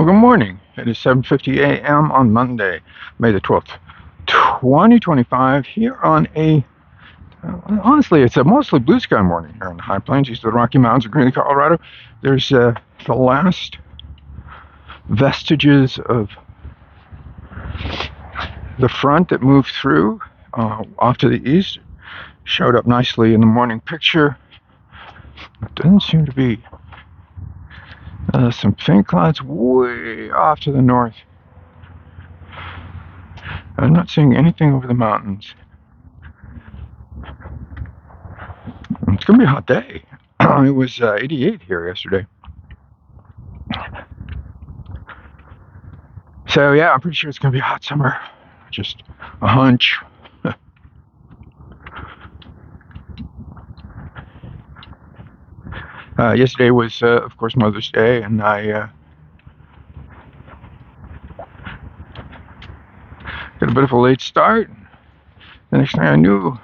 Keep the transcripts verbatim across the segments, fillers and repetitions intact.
good morning. It is seven fifty a m on Monday, May the twelfth, twenty twenty-five, here on a, uh, honestly, it's a mostly blue sky morning here in the High Plains, east of the Rocky Mountains of Greeley, Colorado. There's uh, the last vestiges of the front that moved through uh, off to the east. Showed up nicely in the morning picture. It doesn't seem to be uh, some faint clouds way off to the north. I'm not seeing anything over the mountains. It's going to be a hot day. It was uh, eighty-eight here yesterday. So yeah, I'm pretty sure it's going to be a hot summer. Just a hunch. uh, yesterday was, uh, of course, Mother's Day, and I uh, got a bit of a late start. The next thing I knew,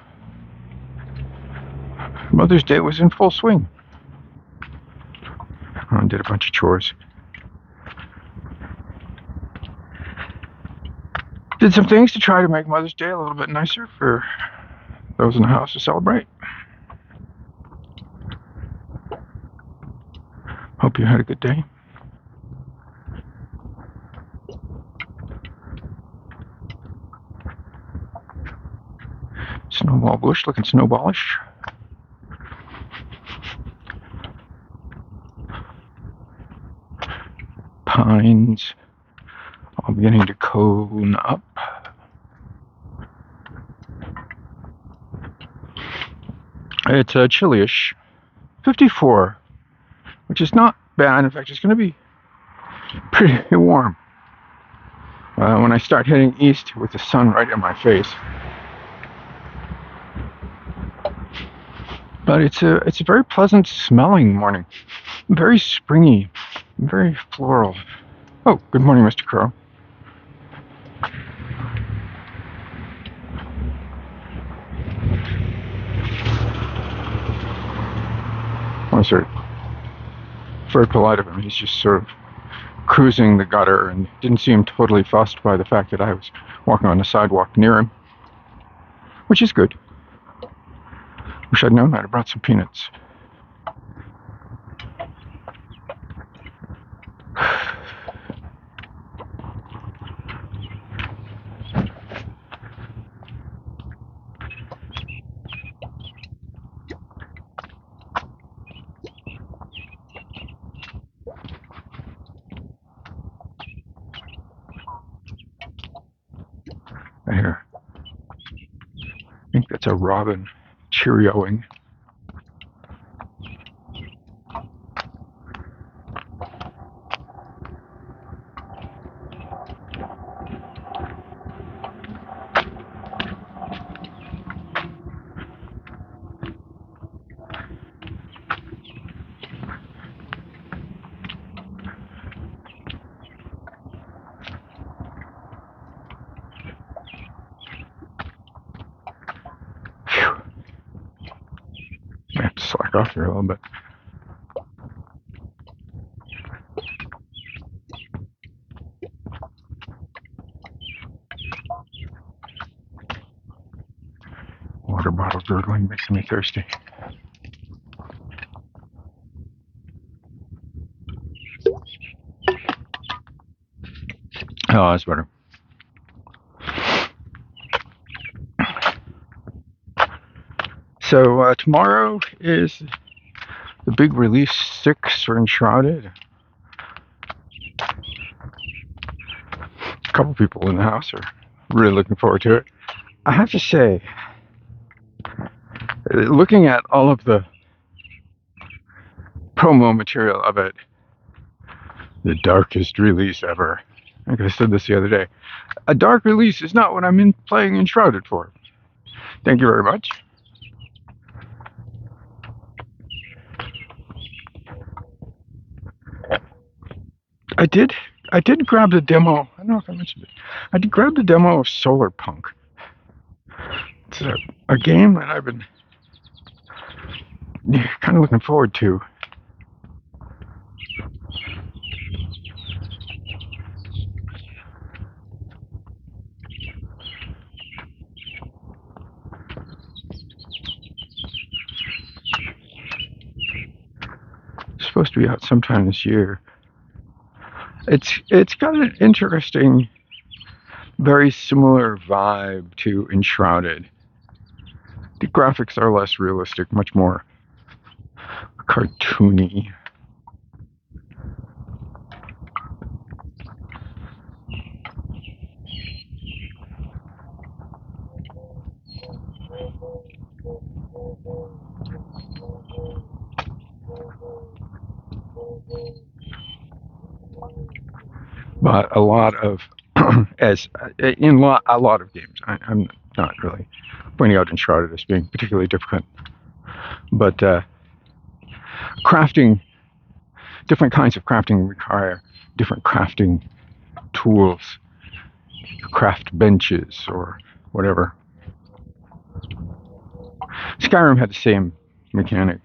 Mother's Day was in full swing. I did a bunch of chores. Did some things to try to make Mother's Day a little bit nicer for those in the house to celebrate. Hope you had a good day. Snowball bush looking snowballish. Pines all beginning to cone up. It's uh, chilly-ish, fifty-four, which is not bad. In fact, it's going to be pretty warm uh, when I start heading east with the sun right in my face. But it's a it's a very pleasant smelling morning, very springy, very floral. Oh, good morning, Mister Crow. Oh, sorry. Very polite of him. He's just sort of cruising the gutter and didn't seem totally fussed by the fact that I was walking on the sidewalk near him, which is good. Wish I'd known I'd have brought some peanuts. Here. I think that's a robin cheerioing. Slack off here a little bit. Water bottle gurgling makes me thirsty. Oh, that's better. So uh, tomorrow is the big release six for Enshrouded. A couple people in the house are really looking forward to it. I have to say, looking at all of the promo material of it, the darkest release ever. I think I said this the other day. A dark release is not what I'm in playing Enshrouded for. Thank you very much. I did. I did grab the demo. I don't know if I mentioned it. I did grab the demo of Solar Punk. It's a, a game that I've been kind of looking forward to. supposed to be out sometime this year. It's it's got an interesting, very similar vibe to Enshrouded. The graphics are less realistic, much more cartoony. But a lot of, as in lot, a lot of games, I, I'm not really pointing out Enshrouded as being particularly difficult, but uh, crafting, different kinds of crafting require different crafting tools, craft benches or whatever. Skyrim had the same mechanic.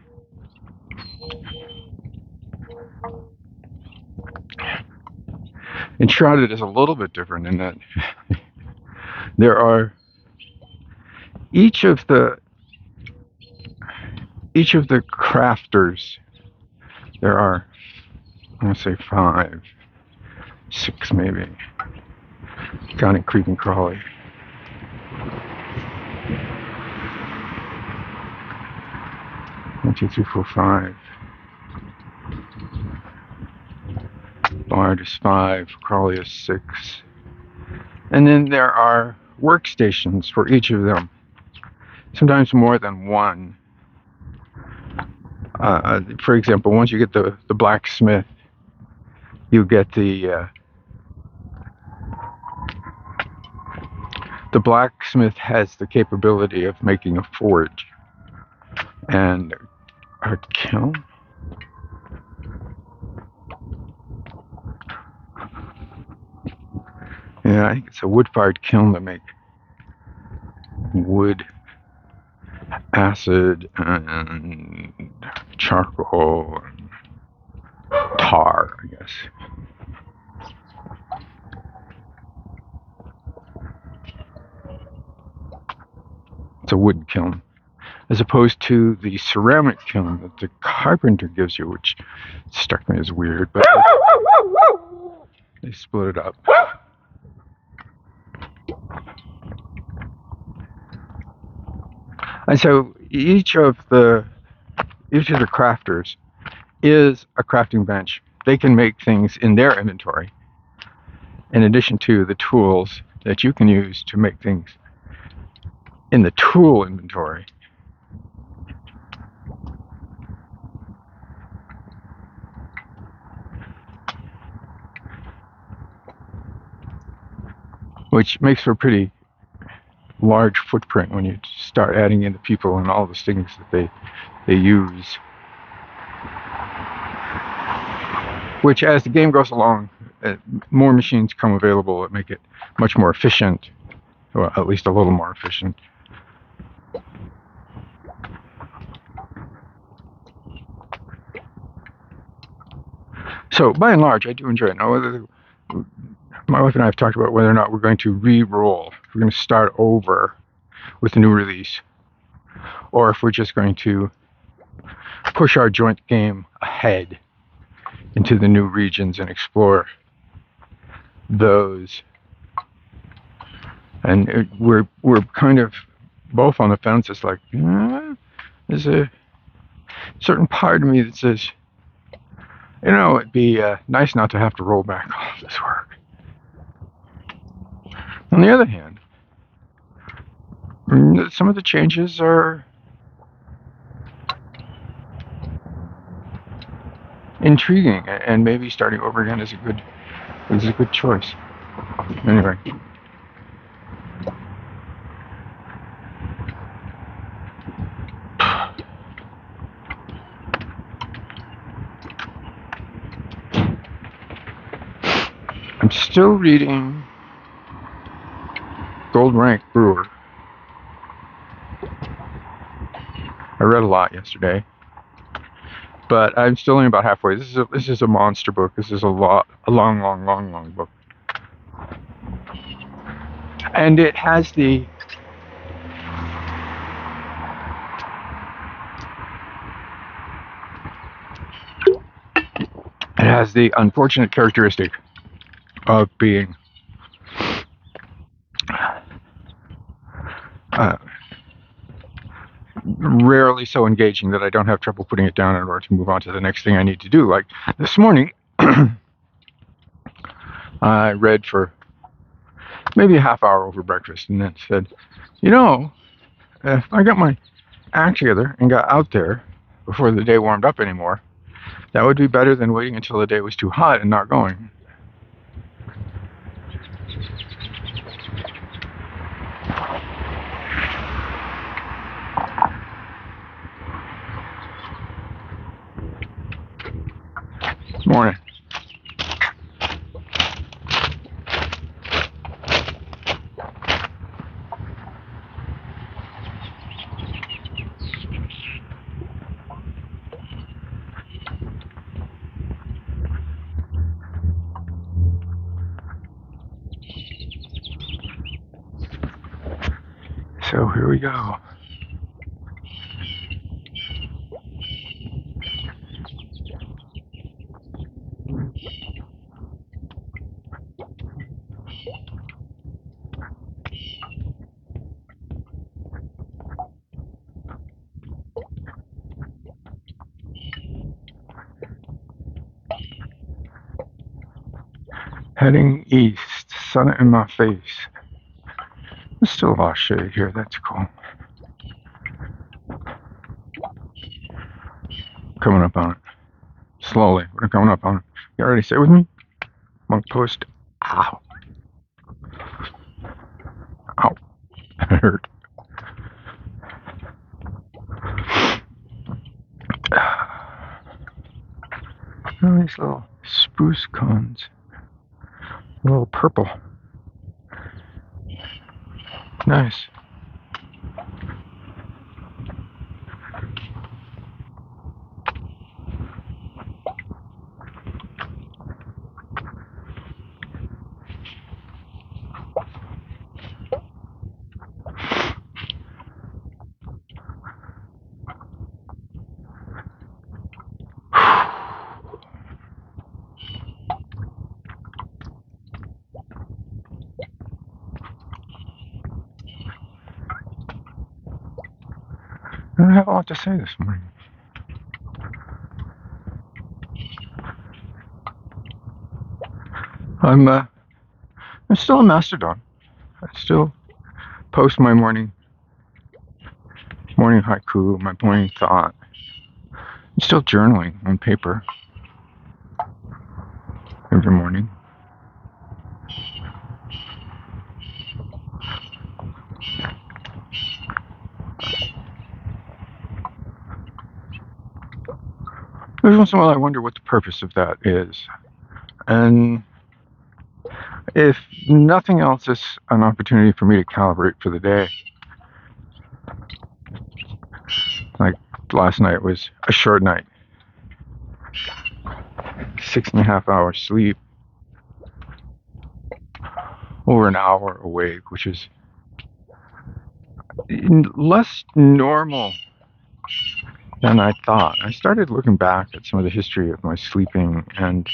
Enshrouded is a little bit different in that there are each of the each of the crafters. There are, I want to say five, six maybe, counting Creep and Crawley. One, two, three, four, five. Bard is five, Crawley is six. And then there are workstations for each of them. Sometimes more than one. Uh, for example, once you get the, the blacksmith, you get the uh, the blacksmith has the capability of making a forge and a kiln. Yeah, I think it's a wood-fired kiln to make wood, acid, and charcoal, and tar, I guess. It's a wood kiln, as opposed to the ceramic kiln that the carpenter gives you, which struck me as weird, but they split it up. And so each of the each of the crafters is a crafting bench. They can make things in their inventory, in addition to the tools that you can use to make things in the tool inventory. Which makes for a pretty large footprint when you start adding in the people and all the things that they they use. Which, as the game goes along, uh, more machines come available that make it much more efficient, or at least a little more efficient. So, by and large, I do enjoy it. Now, whether my wife and I have talked about whether or not we're going to re-roll. We're going to start over with a new release, or if we're just going to push our joint game ahead into the new regions and explore those. And it, we're we're kind of both on the fence. It's like, eh, there's a certain part of me that says, you know, it'd be uh, nice not to have to roll back all of this work. On the other hand, some of the changes are intriguing, and maybe starting over again is a good is a good choice. Anyway. I'm still reading Gold Rank Brewer. I read a lot yesterday, but I'm still only about halfway. This is a, this is a monster book. This is a lot, a long, long, long, long book, and it has the It has the unfortunate characteristic of being uh, rarely so engaging that I don't have trouble putting it down in order to move on to the next thing I need to do. Like this morning, I read for maybe a half hour over breakfast and then said, you know, if I got my act together and got out there before the day warmed up anymore, that would be better than waiting until the day was too hot and not going. Morning. So here we go. Heading east, sun in my face. There's still a lot of shade here, that's cool. Coming up on it. Slowly, we're coming up on it. You already stay with me? Monk post. Ow. Ow. It hurt. Oh, these little spruce cones. A little purple. Nice. I don't have a lot to say this morning. I'm uh, I'm still a Mastodon. I still post my morning morning haiku, my morning thought. I'm still journaling on paper every morning. Every once in a while I wonder what the purpose of that is. And if nothing else, it's an opportunity for me to calibrate for the day. Like last night was a short night. Six and a half hours sleep. Over an hour awake, which is less normal than I thought. I started looking back at some of the history of my sleeping, and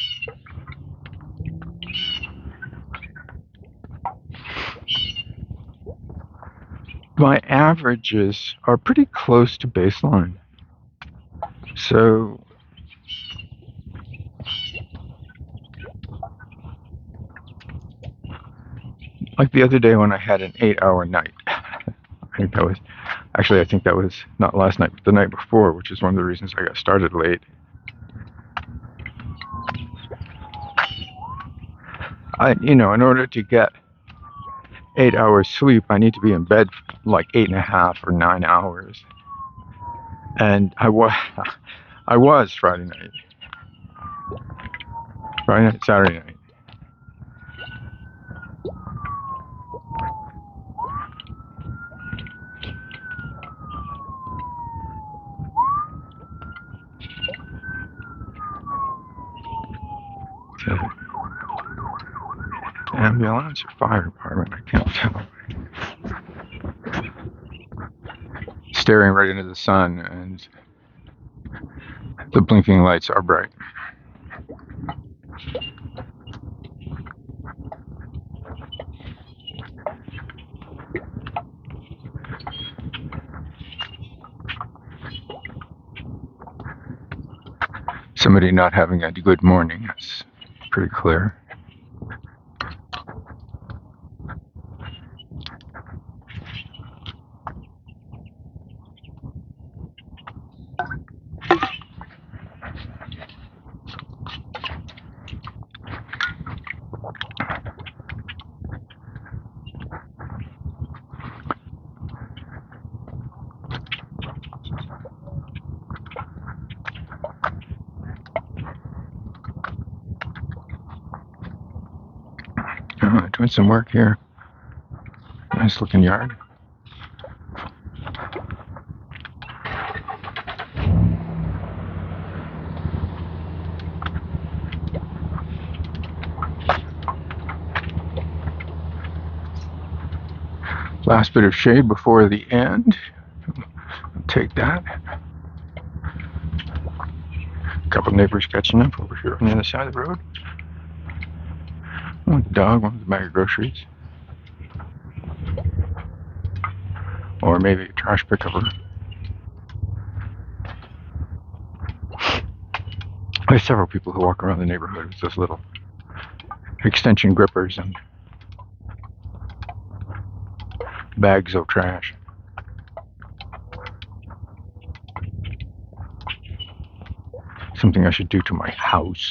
my averages are pretty close to baseline. So like the other day when I had an eight hour night. I think that was, actually I think that was not last night, but the night before, which is one of the reasons I got started late. I, you know, in order to get eight hours sleep, I need to be in bed like eight and a half or nine hours. And I was, I was Friday night. Friday night, Saturday night. So, ambulance or fire department, I can't tell. Staring right into the sun, and the blinking lights are bright. somebody not having a good morning. That's pretty clear. Oh, doing some work here. Nice looking yard. Last bit of shade before the end. I'll take that. A couple neighbors catching up over here on the other side of the road. One with the dog, one with the bag of groceries. Or maybe a trash pickup. There's several people who walk around the neighborhood with those little extension grippers and bags of trash. Something I should do to my house.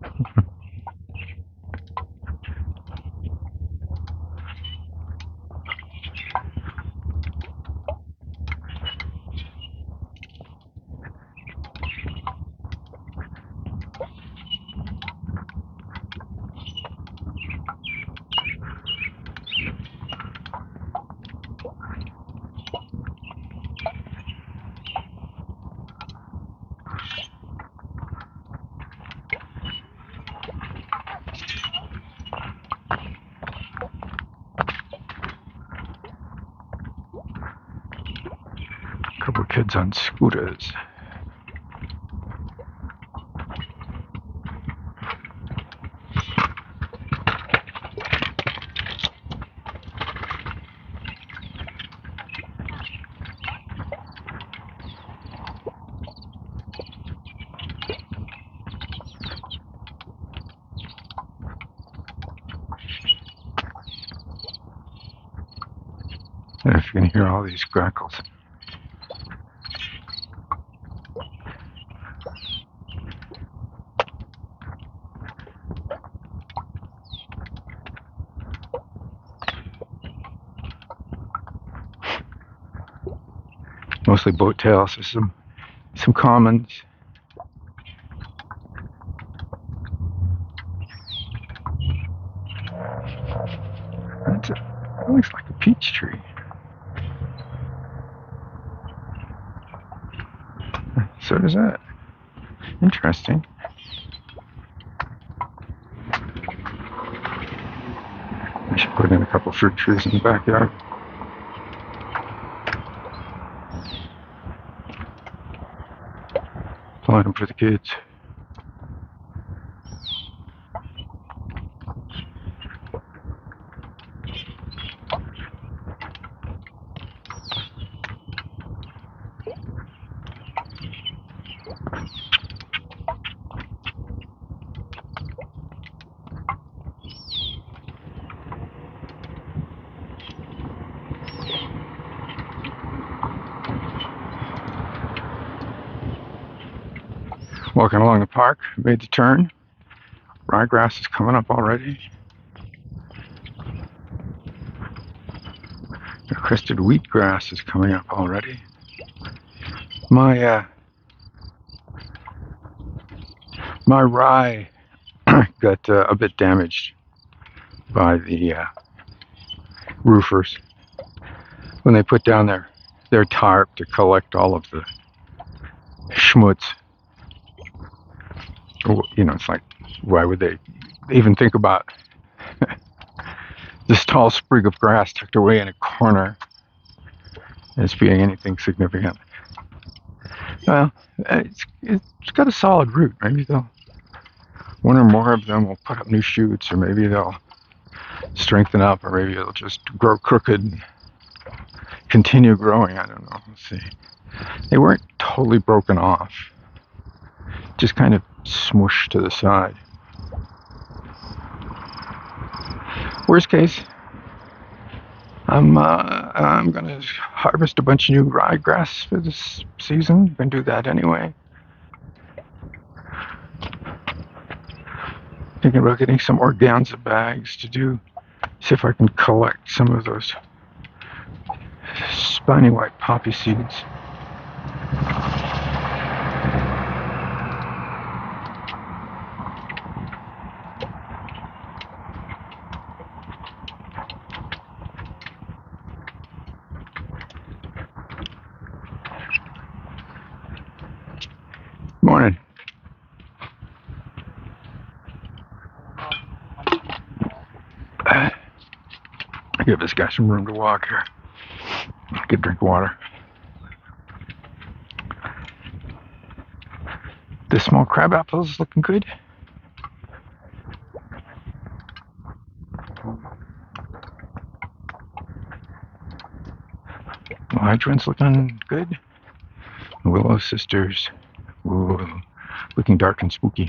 Couple of kids on scooters. I don't know if you can hear all these grackles. Mostly boat tails, there's some some commons. That's a, that looks like a peach tree. So does that. Interesting. I should put in a couple fruit trees in the backyard. Plant them for the kids. Walking along the park, made the turn. Ryegrass is coming up already. The crested wheatgrass is coming up already. My uh, my rye got uh, a bit damaged by the uh, roofers when they put down their their tarp to collect all of the schmutz. You know, it's like, why would they even think about this tall sprig of grass tucked away in a corner as being anything significant? Well, it's, it's got a solid root. Maybe they'll, one or more of them will put up new shoots, or maybe they'll strengthen up, or maybe it'll just grow crooked and continue growing. I don't know. Let's see. They weren't totally broken off, just kind of smush to the side. Worst case, I'm uh, I'm gonna harvest a bunch of new ryegrass for this season. I'm gonna do that anyway. Thinking about getting some organza bags to do. See if I can collect some of those spiny white poppy seeds. Morning. Give this guy some room to walk here. Get a drink of water. This small crab apple is looking good. Hydrant's looking good. Willow sisters. Ooh, looking dark and spooky.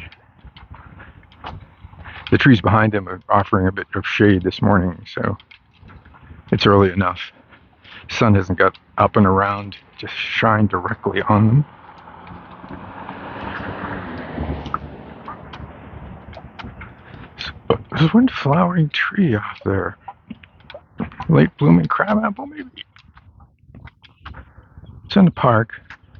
The trees behind them are offering a bit of shade this morning, so it's early enough. Sun hasn't got up and around to shine directly on them. So, there's one flowering tree off there. Late blooming crabapple, maybe? It's in the park.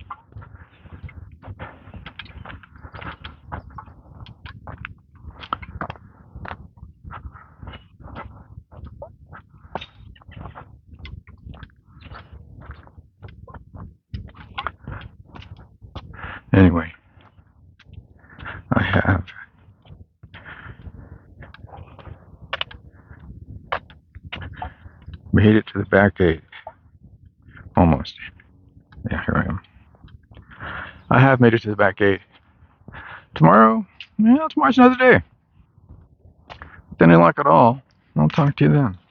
Anyway, I have made it to the back gate. Almost. Yeah, here I am. I have made it to the back gate. Tomorrow, yeah, tomorrow's another day. With any luck at all, I'll talk to you then.